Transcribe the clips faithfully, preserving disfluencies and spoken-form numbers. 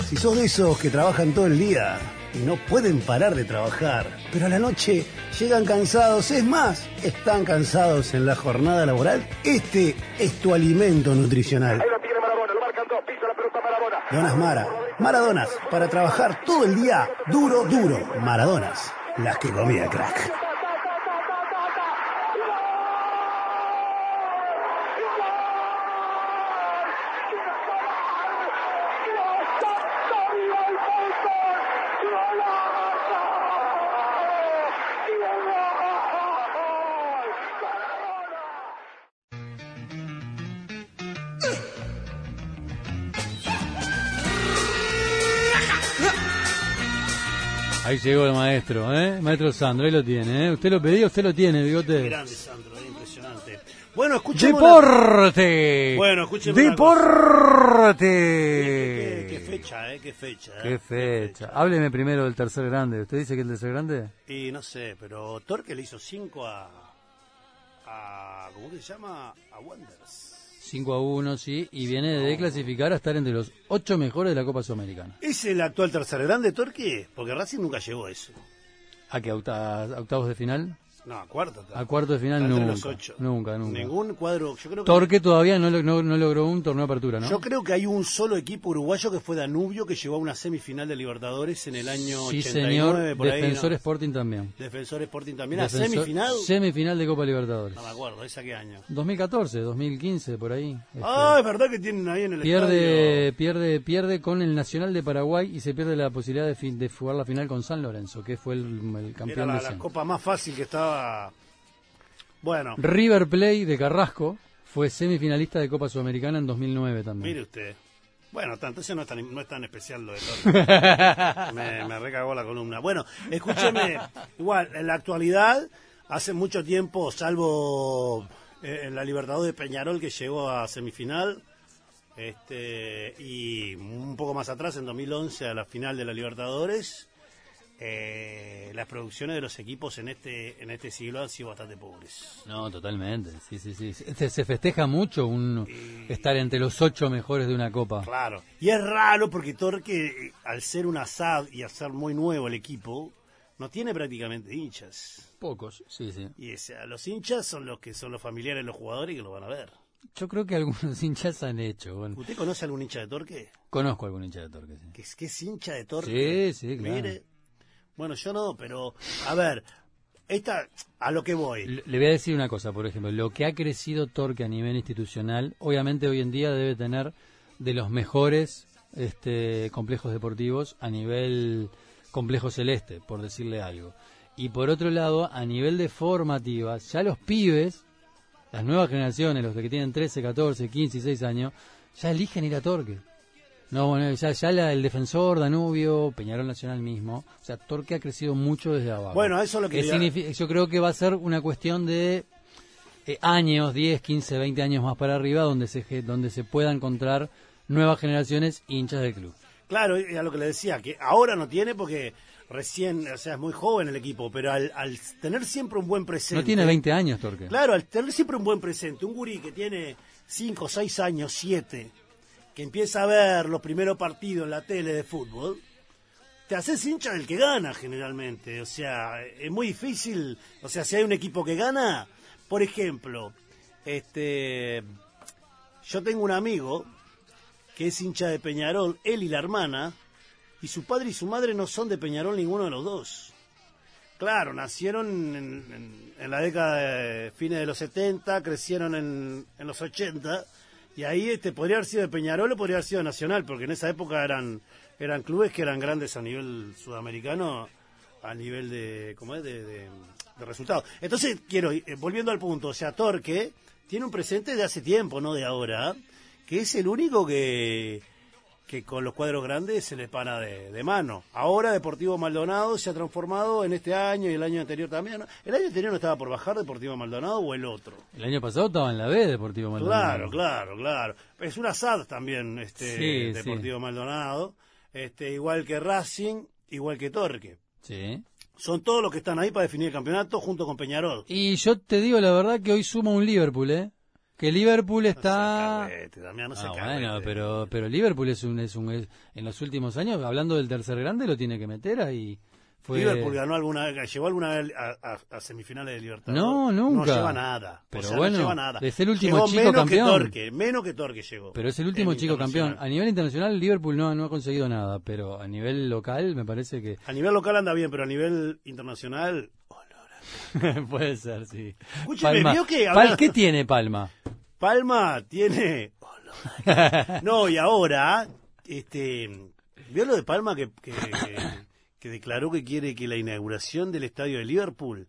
Si sos de esos que trabajan todo el día y no pueden parar de trabajar, pero a la noche llegan cansados, es más, están cansados en la jornada laboral, este es tu alimento nutricional. Ahí lo tiene Maradona, lo marcan dos, pisa la pelota Maradona. Donas Mara, Maradonas, para trabajar todo el día, duro, duro. Maradonas, las que comía crack. Ahí llegó el maestro, ¿eh? Maestro Sandro, ahí lo tiene, ¿eh? Usted lo pedía, usted lo tiene, bigote. Grande, Sandro, es impresionante. Bueno, escuchemos... ¡Deporte! Una... Bueno, escuchemos ¡Deporte! ¿Qué, qué, qué fecha, eh? ¿Qué fecha? Eh? ¿Qué fecha? Hábleme primero del tercer grande. ¿Usted dice que el tercer grande? Y no sé, pero Torque le hizo cinco a... a ¿cómo que se llama? A Wanderers. cinco a uno, sí, y viene de clasificar a estar entre los ocho mejores de la Copa Sudamericana. ¿Es el actual tercer grande, Torque? Porque Racing nunca llegó a eso. ¿A qué? ¿A octavos de final? No, a cuarto. A cuarto de final nunca, los ocho. nunca, nunca. Ningún cuadro, yo creo que... Torque todavía no, no, no logró un torneo de apertura, ¿no? Yo creo que hay un solo equipo uruguayo que fue Danubio, que llegó a una semifinal de Libertadores en el año sí, ochenta y nueve. Señor. Por Defensor ahí, ¿no? Sporting también. Defensor Sporting también. ¿A Defensor, semifinal? Semifinal de Copa Libertadores. No me acuerdo, ¿esa qué año? dos mil catorce, dos mil quince, por ahí. Este, ah, es verdad que tienen ahí en el pierde, estadio. Pierde, pierde con el Nacional de Paraguay y se pierde la posibilidad de, fin, de jugar la final con San Lorenzo, que fue el, el campeón Era la, de la copa más fácil que estaba... Bueno. River Plate de Carrasco fue semifinalista de Copa Sudamericana en dos mil nueve también. Mire usted. Bueno, tanto eso no es tan, no es tan especial lo de todo. me, me recagó la columna. Bueno, escúcheme, igual, en la actualidad, hace mucho tiempo, salvo eh, en la Libertadores de Peñarol que llegó a semifinal, este y un poco más atrás, en dos mil once, a la final de la Libertadores, Eh, las producciones de los equipos en este en este siglo han sido bastante pobres. No, totalmente, sí, sí, sí. Se, se festeja mucho un y... estar entre los ocho mejores de una copa. Claro, y es raro porque Torque, al ser un asad y al ser muy nuevo el equipo, no tiene prácticamente hinchas. Pocos, sí, sí. Y o sea, los hinchas son los que son los familiares de los jugadores que lo van a ver. Yo creo que algunos hinchas han hecho. Bueno. ¿Usted conoce algún hincha de Torque? Conozco algún hincha de Torque, sí. ¿Que es, que es hincha de Torque? Sí, sí, claro. Mire, bueno, yo no, pero, a ver, esta, a lo que voy. Le voy a decir una cosa, por ejemplo, lo que ha crecido Torque a nivel institucional, obviamente hoy en día debe tener de los mejores este, complejos deportivos a nivel complejo celeste, por decirle algo. Y por otro lado, a nivel de formativas, ya los pibes, las nuevas generaciones, los que tienen trece, catorce, quince y seis años, ya eligen ir a Torque. No, bueno, ya, ya la, el Defensor, Danubio, Peñarol Nacional mismo, o sea, Torque ha crecido mucho desde abajo. Bueno, eso es lo que... Significa, yo creo que va a ser una cuestión de eh, años, diez, quince, veinte años más para arriba, donde se donde se pueda encontrar nuevas generaciones hinchas del club. Claro, a lo que le decía, que ahora no tiene porque recién, o sea, es muy joven el equipo, pero al, al tener siempre un buen presente... No tiene veinte años, Torque. Claro, al tener siempre un buen presente, un gurí que tiene cinco, seis años, siete... que empieza a ver los primeros partidos en la tele de fútbol, te haces hincha del que gana generalmente. O sea, es muy difícil. O sea, si hay un equipo que gana, por ejemplo, este, yo tengo un amigo que es hincha de Peñarol, él y la hermana, y su padre y su madre no son de Peñarol ninguno de los dos. Claro, nacieron en, en, en la década de fines de los setenta, crecieron en, en los ochenta. Y ahí este podría haber sido de Peñarol o podría haber sido de Nacional, porque en esa época eran eran clubes que eran grandes a nivel sudamericano, a nivel de ¿cómo es? de, de, de resultados. Entonces, quiero, eh, volviendo al punto, o sea, Torque tiene un presente de hace tiempo, no de ahora, que es el único que, que con los cuadros grandes se le para de, de mano. Ahora Deportivo Maldonado se ha transformado en este año y el año anterior también, ¿no? ¿El año anterior no estaba por bajar Deportivo Maldonado o el otro? El año pasado estaba en la B Deportivo Maldonado. Claro, claro, claro. Es un asad también este sí, Deportivo sí. Maldonado, este igual que Racing, igual que Torque. Sí. Son todos los que están ahí para definir el campeonato junto con Peñarol. Y yo te digo la verdad que hoy suma un Liverpool, ¿eh? Que Liverpool está... No se carrete, Damián, no se Ah, carrete. bueno, pero, pero Liverpool es un, es un... es- en los últimos años, hablando del tercer grande, lo tiene que meter ahí. Fue... Liverpool ganó alguna vez, llegó alguna vez a, a- a semifinales de Libertadores. No, nunca. No lleva nada. Pero o sea, bueno, no lleva nada. es el último Llegó chico menos campeón. Que Torque, menos que Torque llegó. Pero es el último En chico campeón. internacional. A nivel internacional, Liverpool no, no ha conseguido nada, pero a nivel local me parece que... A nivel local anda bien, pero a nivel internacional... Puede ser, sí. Escúcheme, Palma. ¿vio que Pal- hablando- ¿Qué tiene Palma? Palma tiene... No, y ahora, este, ¿vio lo de Palma que, que, que, que declaró que quiere que la inauguración del estadio de Liverpool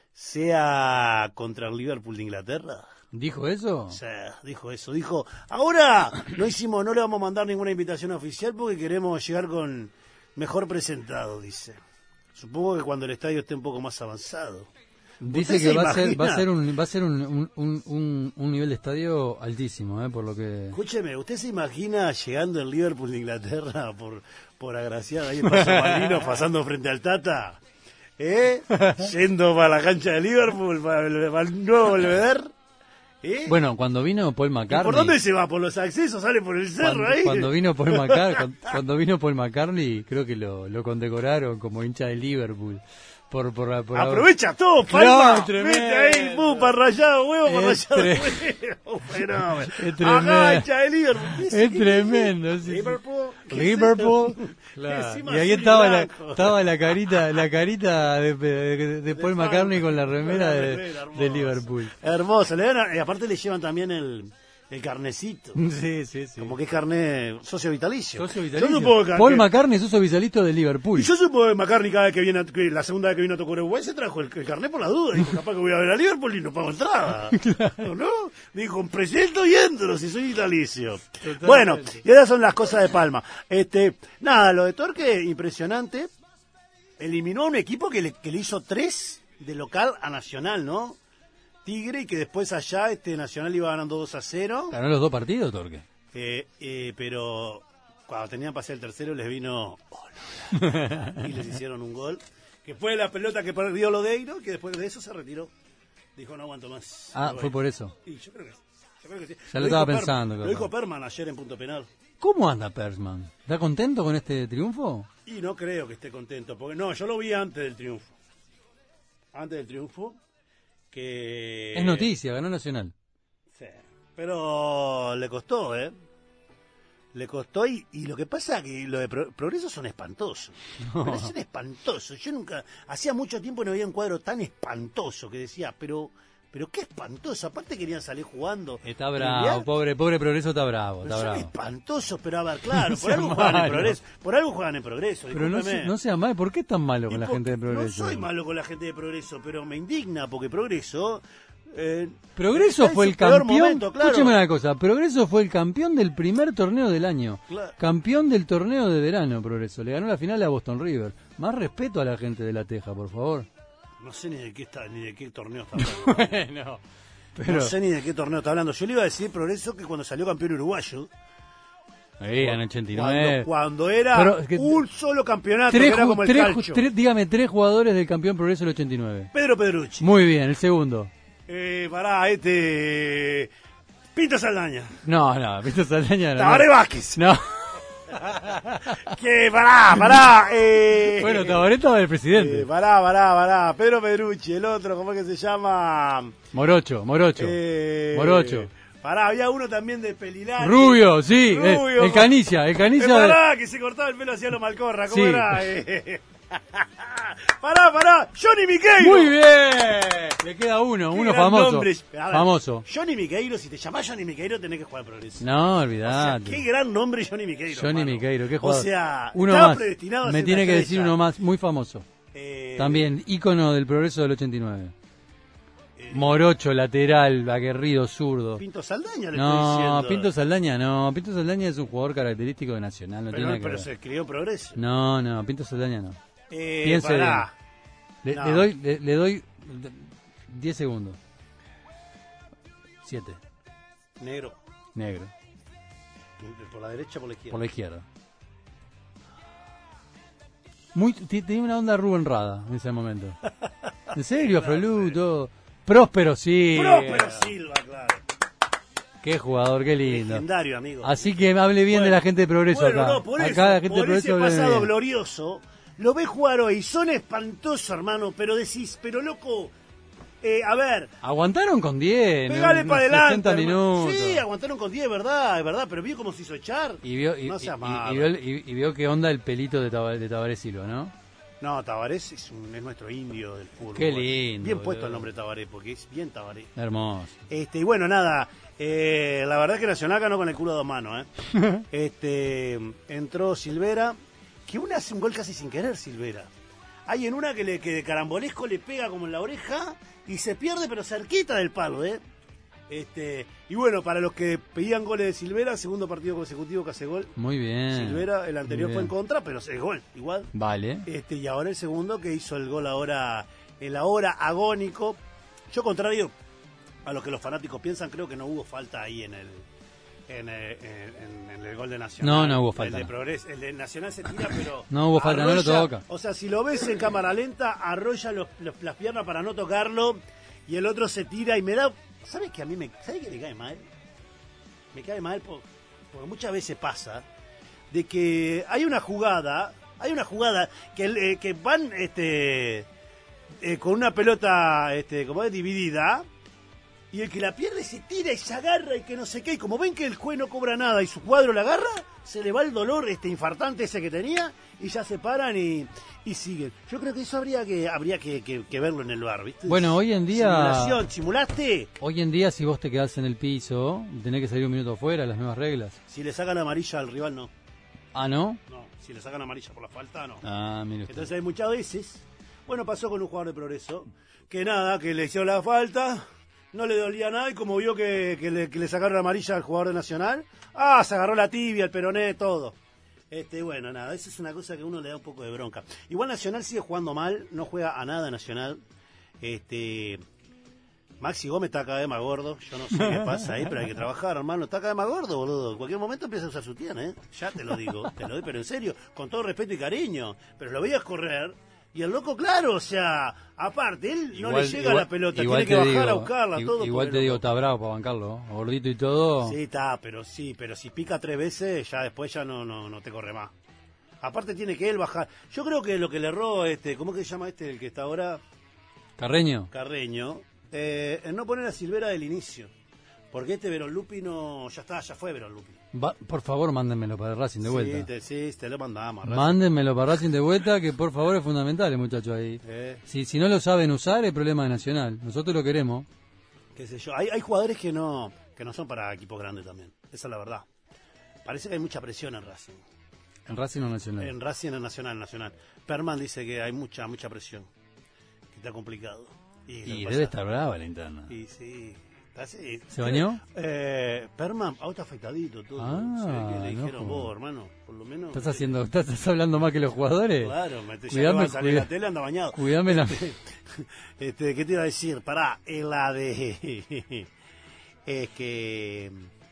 sea contra el Liverpool de Inglaterra? ¿Dijo eso? O sea, dijo eso, dijo, ahora no hicimos, no le vamos a mandar ninguna invitación oficial porque queremos llegar con mejor presentado, dice. Supongo que cuando el estadio esté un poco más avanzado. Dice ¿Usted que se va a ser, va a imagina? ser un, va a ser un, un, un, un- un nivel de estadio altísimo, ¿eh? Por lo que... Escúcheme, ¿usted se imagina llegando en Liverpool de Inglaterra por, por agraciar ahí en Paso Marino, pasando frente al Tata? ¿Eh? Yendo para la cancha de Liverpool, para el, para el nuevo Belvedere. ¿Eh? Bueno, cuando vino Paul ¿Y McCartney... ¿Por dónde se va? ¿Por los accesos? ¿Sale por el cerro Cuando, ahí? cuando vino Paul McCartney, cuando, cuando vino Paul McCartney, creo que lo, lo condecoraron como hincha de Liverpool. Por, por, por Aprovecha todo, Palma. No, tremendo. Mete ahí, pum, para rayado, huevo, para Es rayado, tre- huevo. Fenómeno. Es tremendo. Acá, hincha de Liverpool. ¿Qué Es qué tremendo, sí, sí. Liverpool. ¿Qué es Liverpool, esto? claro. Encima Y ahí azul estaba la, blanco. estaba la carita, la carita de, de, de Paul Palma, McCartney con la con remera la de, remera, hermoso. de Liverpool. Hermoso. Le dan, y aparte le llevan también el, el carnecito. Sí, sí, sí. Como que es carné socio vitalicio. Socio Yo vitalicio. supongo que, Paul que- McCartney, socio vitalicio de Liverpool. y yo supongo que McCartney cada vez que viene, a- que la segunda vez que vino a tocar Uruguay se trajo el, el carnet por la duda. Dijo, capaz que voy a ver a Liverpool y no pago entrada. ¿No? ¿No? Dijo, presento y entro si soy vitalicio. Totalmente. Bueno, y esas son las cosas de Palma. Este, nada, lo de Torque, impresionante. Eliminó a un equipo que le, que le hizo tres de local a Nacional, ¿no? Tigre, y que después allá este Nacional iba ganando dos a cero. Ganó los dos partidos, Torque. Eh, eh, pero cuando tenían para hacer el tercero les vino Olora, y les hicieron un gol que fue la pelota que perdió Lodeiro, que después de eso se retiró, dijo no aguanto más. Ah, Me fue voy. por eso. Y yo creo que, yo creo que sí. Ya lo dijo estaba Per- pensando, lo capaz. dijo Perman ayer en punto penal ¿Cómo anda Persman? ¿Está contento con este triunfo? y no creo que esté contento porque no, yo lo vi antes del triunfo antes del triunfo que Es noticia, ganó Nacional. Sí, pero le costó, ¿eh? Le costó y, y lo que pasa es que lo de Pro- Progreso son espantosos. No. Pero son espantosos. Yo nunca, hacía mucho tiempo no había un cuadro tan espantoso que decía, pero pero qué espantoso. Aparte querían salir jugando. Está Y bravo, ya- pobre, pobre Progreso está bravo, pero está son bravo. espantosos, pero a ver, claro, No por sea algo juegan en malo. Progreso. Por algo juegan en Progreso, Pero no, discúlpeme. se- no sea mal, ¿por qué es tan malo con Y la por- gente de Progreso? No soy malo con la gente de Progreso, pero me indigna porque Progreso... eh, Progreso está en fue su el peor campeón. momento, claro. Escúcheme una cosa, Progreso fue el campeón del primer torneo del año. Claro. Campeón del torneo de verano, Progreso. Le ganó la final a Boston River. Más respeto a la gente de La Teja, por favor. No sé ni de qué está, ni de qué torneo está hablando. Bueno, pero No sé ni de qué torneo está hablando. Yo le iba a decir Progreso que cuando salió campeón uruguayo, ahí en ochenta y nueve. cuando, cuando era Pero es que- un solo campeonato, Tres, que era ju- como el tres, calcio. ju- tres- dígame tres jugadores del campeón Progreso del ochenta y nueve. Pedro Pedrucci. Muy bien, el segundo. Eh, pará, este... Pinto Saldaña. No, no, Víctor Saldaña no. Tabaré Vázquez. No. Que pará, pará. Eh, Bueno, Tabaré estaba el eh, presidente. pará, pará, pará. Pedro Pedrucci, el otro, ¿cómo es que se llama? Morocho, Morocho. Eh, Morocho. Pará, había uno también de Pelilán. Rubio, sí. eh, Rubio. el Canicia, el Eh, Canicia. pará, que se cortaba el pelo hacia lo Malcorra, ¿cómo Sí. era? Eh, pará, pará, Johnny Miqueiro. Muy bien. Le queda uno, Qué uno gran famoso. nombre. A ver, Famoso. Johnny Miqueiro, si te llamás Johnny Miqueiro tenés que jugar al Progreso. No, O sea, olvidate. qué gran nombre Johnny Miqueiro. Johnny hermano. Miqueiro, qué O jugador. sea, uno estaba más. predestinado a Me ser tiene una que decir estrella. uno más, muy famoso. Eh, También, ícono del Progreso del ochenta y nueve. eh, Morocho, lateral, aguerrido, zurdo. Pinto Saldaña le estoy No, diciendo. Pinto Saldaña no. Pinto Saldaña es un jugador característico de Nacional, no pero, tiene nada que pero ver. se crió en Progreso. No, no, Pinto Saldaña no. Eh, Piense pará. Le, No. le doy le, le doy diez segundos. siete. Negro. Negro. Por la derecha o por la izquierda. Por la izquierda. Muy, t- tenía una onda Rubén Rada en ese momento. En serio, Afrolú, todo. Próspero, sí. Próspero Silva, claro. Qué jugador, qué lindo. Legendario, amigo. Así que hable bien bueno, de la gente de Progreso bueno, acá. No, por eso, acá la gente por de Progreso ese pasado bien. glorioso, lo ves jugar hoy, son espantosos, hermano, pero decís, pero loco, eh, a ver. Aguantaron con diez. Pegale para adelante. sesenta minutos. Sí, aguantaron con diez, verdad, es verdad, pero vio cómo se hizo echar. Y vio, y, no y, y, y, vio, y, y vio qué onda el pelito de, Tab de Tabaré Silva, ¿no? No, Tabarés es, un, es nuestro indio del fútbol. Qué lindo. Bien puesto el nombre Tabaré, porque es bien Tabaré. Hermoso. Este, y bueno, nada, eh, la verdad que Nacional ganó con el culo a dos manos, ¿eh? este, entró Silvera, que una hace un gol casi sin querer, Silvera. Hay en una que, le, que de carambolesco le pega como en la oreja y se pierde, pero cerquita del palo, ¿eh? Este, y bueno, para los que pedían goles de Silvera, segundo partido consecutivo que hace gol. Muy bien. Silvera, el anterior fue en contra, pero es gol, igual. Vale. Este, y ahora el segundo que hizo el gol ahora, el ahora agónico. Yo, contrario a lo que los fanáticos piensan, creo que no hubo falta ahí en el en, el, en, en el gol de Nacional. No, no hubo falta. El de Progreso, el de Nacional se tira, pero no hubo falta, arrolla, no lo toca. O sea, si lo ves en cámara lenta, arrolla los, los, las piernas para no tocarlo, y el otro se tira y me da... ¿Sabes que a mí me, ¿sabes que me cae mal? Me cae mal por, porque muchas veces pasa de que hay una jugada, hay una jugada que, eh, que van este eh, con una pelota este como es dividida y el que la pierde se tira y se agarra y que no sé qué, y como ven que el juez no cobra nada y su cuadro la agarra, se le va el dolor este infartante ese que tenía y ya se paran y, y siguen. Yo creo que eso habría que habría que, que, que verlo en el bar, ¿viste? Bueno, hoy en día... Simulación, ¿simulaste? Hoy en día si vos te quedás en el piso, tenés que salir un minuto afuera, las nuevas reglas. Si le sacan amarilla al rival, no. ¿Ah, no? No, si le sacan amarilla por la falta, no. Ah, mire usted. Entonces hay muchas veces, bueno, pasó con un jugador de Progreso, que nada, que le hicieron la falta, no le dolía nada, y como vio que, que, le, que le sacaron la amarilla al jugador de Nacional, ah, se agarró la tibia, el peroné, todo. Este, bueno, nada, esa es una cosa que a uno le da un poco de bronca. Igual Nacional sigue jugando mal, no juega a nada Nacional. Este, Maxi Gómez está cada vez más gordo, yo no sé qué pasa ahí, pero hay que trabajar, hermano, está cada vez más gordo, boludo. En cualquier momento empieza a usar su tiana, ¿eh? Ya te lo digo, te lo doy, pero en serio, con todo respeto y cariño. Pero lo veías correr, y el loco, claro, o sea, aparte, él no igual, le llega igual, la pelota, tiene te que bajar digo, a buscarla, igual, todo. Igual te digo, está bravo para bancarlo, gordito y todo. Sí, está, pero sí, pero si pica tres veces, ya después ya no, no, no te corre más. Aparte tiene que él bajar. Yo creo que lo que le erró, este, ¿cómo que se llama este, el que está ahora? Carreño. Carreño. Eh, en no poner a Silvera del inicio. Porque este Verón Lupi no... Ya está, ya fue Verón Lupi. Va, por favor, mándenmelo para Racing de vuelta. Sí, te, sí, te lo mandamos. Mándenmelo para Racing de vuelta, que por favor es fundamental el muchacho ahí. Eh. Si, si no lo saben usar, es problema de Nacional. Nosotros lo queremos. Qué sé yo. Hay, hay jugadores que no, que no son para equipos grandes también. Esa es la verdad. Parece que hay mucha presión en Racing. ¿En Racing o Nacional? En Racing, en Nacional, Nacional. Perman dice que hay mucha, mucha presión. Que está complicado. Y, y debe pasa, estar brava la interna. Y sí. Así, ¿Se bañó? Eh, Perman, ah, está afeitadito todo. Ah, sí, que le no, dijeron vos, hermano, por lo menos. ¿Estás haciendo, estás, estás hablando más que los jugadores? Claro, me te cuidame, a salir cuida, la tele, anda bañado. Cuidame la... este, ¿qué te iba a decir? Pará, en la de... es que...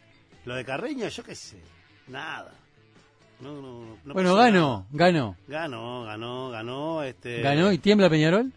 Lo de Carreño, yo qué sé, nada. No, no, no bueno, ganó, nada. ganó. Ganó, ganó, ganó. Este... ¿Ganó y tiembla Peñarol?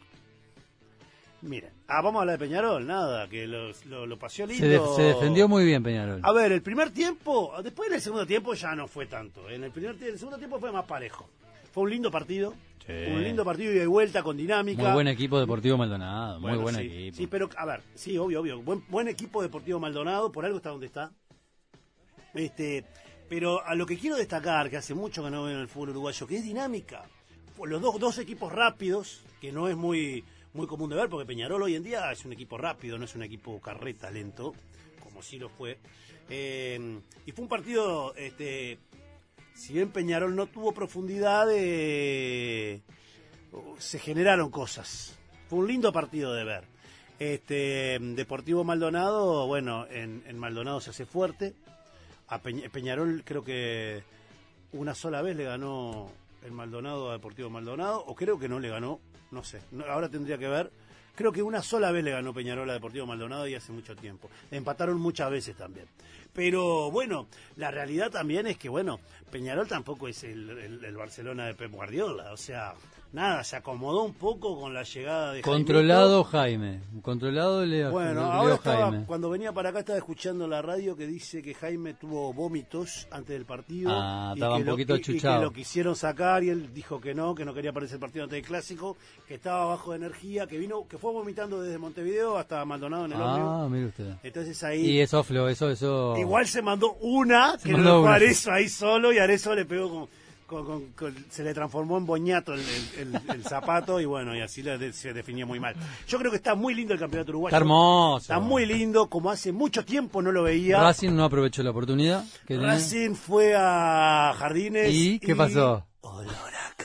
Mira, ah, vamos a hablar de Peñarol, nada, que lo, lo, lo paseó lindo. Se, de, se defendió muy bien Peñarol. A ver, el primer tiempo, después en el segundo tiempo ya no fue tanto. En el primer el segundo tiempo fue más parejo. Fue un lindo partido. Sí. Un lindo partido y de vuelta con dinámica. Muy buen equipo Deportivo Maldonado, bueno, muy buen sí, equipo. Sí, pero a ver, sí, obvio, obvio. Buen, buen equipo Deportivo Maldonado, por algo está donde está. Este, pero a lo que quiero destacar, que hace mucho que no veo en el fútbol uruguayo, que es dinámica. Los dos, dos equipos rápidos, que no es muy, muy común de ver, porque Peñarol hoy en día es un equipo rápido, no es un equipo carreta, lento, como sí lo fue. Eh, y fue un partido, este, si bien Peñarol no tuvo profundidad, eh, se generaron cosas. Fue un lindo partido de ver. Este, Deportivo Maldonado, bueno, en, en Maldonado se hace fuerte. A Peñ- Peñarol creo que una sola vez le ganó el Maldonado a Deportivo Maldonado, o creo que no le ganó, no sé, no, ahora tendría que ver. Creo que una sola vez le ganó Peñarol a Deportivo Maldonado y hace mucho tiempo. Empataron muchas veces también. Pero bueno, la realidad también es que, bueno, Peñarol tampoco es el, el, el Barcelona de Pep Guardiola, o sea, nada, se acomodó un poco con la llegada de Controlado Jaime, Jaime. controlado Leo, bueno, Leo ahora estaba, Jaime. Cuando venía para acá estaba escuchando la radio que dice que Jaime tuvo vómitos antes del partido. Ah, y estaba que un lo, poquito y, achuchado. y que lo quisieron sacar y él dijo que no, que no quería aparecer el partido antes del Clásico, que estaba bajo de energía, que vino, que fue vomitando desde Montevideo hasta Maldonado en el ómnibus. Ah, mire usted. Entonces ahí... Y eso, Flo, eso, eso... Igual se mandó una, Se que mandó lo dejó una. a Arezzo ahí solo y Arezzo le pegó con... Con, con, con, se le transformó en boñato el, el, el, el zapato y bueno, y así le, se definió muy mal. Yo creo que está muy lindo el campeonato uruguayo. Está hermoso. Está muy lindo, como hace mucho tiempo no lo veía. Racing no aprovechó la oportunidad. Que Racing tenía. Fue a Jardines. ¿Y qué y... pasó? Olor a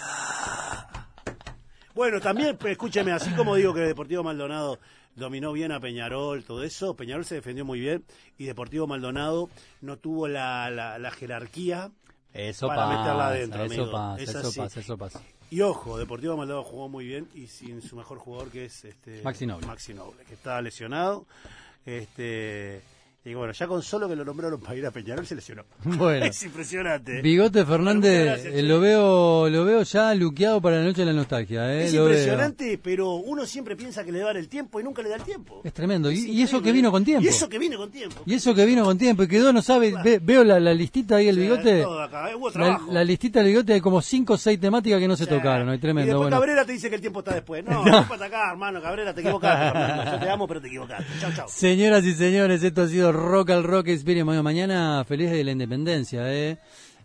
caca. Bueno, también, escúcheme, así como digo que Deportivo Maldonado dominó bien a Peñarol, todo eso, Peñarol se defendió muy bien y Deportivo Maldonado no tuvo la, la, la jerarquía. Eso para pasa, meterla adentro, eso amigo. pasa, es eso así. pasa, eso pasa. Y ojo, Deportivo Maldonado jugó muy bien y sin su mejor jugador que es este Maxi Noble. Maxi Noble, que estaba lesionado. Este y bueno, ya con solo que lo nombraron para ir a Peñarol se lesionó. Bueno. Es impresionante. Bigote Fernández, gracias, eh, lo veo lo veo ya luqueado para la noche de la nostalgia. Eh, es lo impresionante, veo. pero uno siempre piensa que le va a dar el tiempo y nunca le da el tiempo. Es tremendo. Es y, y eso que vino con tiempo. Y eso que vino con tiempo. Y eso que vino con tiempo. Y quedó, no sabe, Claro. ve, veo la, la listita ahí, el Sí, bigote. todo acá, hubo La, trabajo. la listita del bigote hay como cinco o seis temáticas que no se Sí. tocaron. Hay Y tremendo. después Bueno. Cabrera te dice que el tiempo está después. No, no, para acá, hermano, Cabrera, te equivocaste. Fernando. Yo te amo, pero te equivocaste. Chau, chau. Señoras y señores, esto ha sido Rock al Rock Experience. Mañana feliz de la independencia, ¿eh?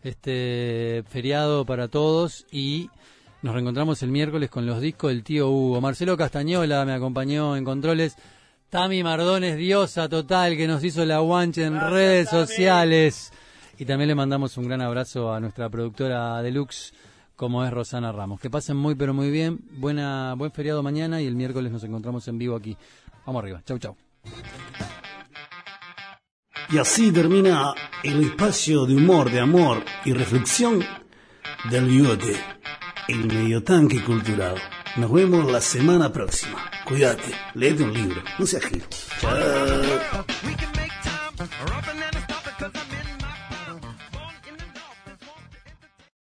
Este feriado para todos y nos reencontramos el miércoles con los discos del tío Hugo. Marcelo Castañola me acompañó en controles. Tami Mardones, diosa total, que nos hizo la guanche en Gracias, redes Tami. sociales. Y también le mandamos un gran abrazo a nuestra productora deluxe, como es Rosana Ramos. Que pasen muy pero muy bien. Buena, buen feriado mañana y el miércoles nos encontramos en vivo aquí. Vamos arriba. Chau, chau. Y así termina el espacio de humor, de amor y reflexión del bigote, el medio tanque cultural. Nos vemos la semana próxima. Cuídate, léete un libro, no seas gil. Chao.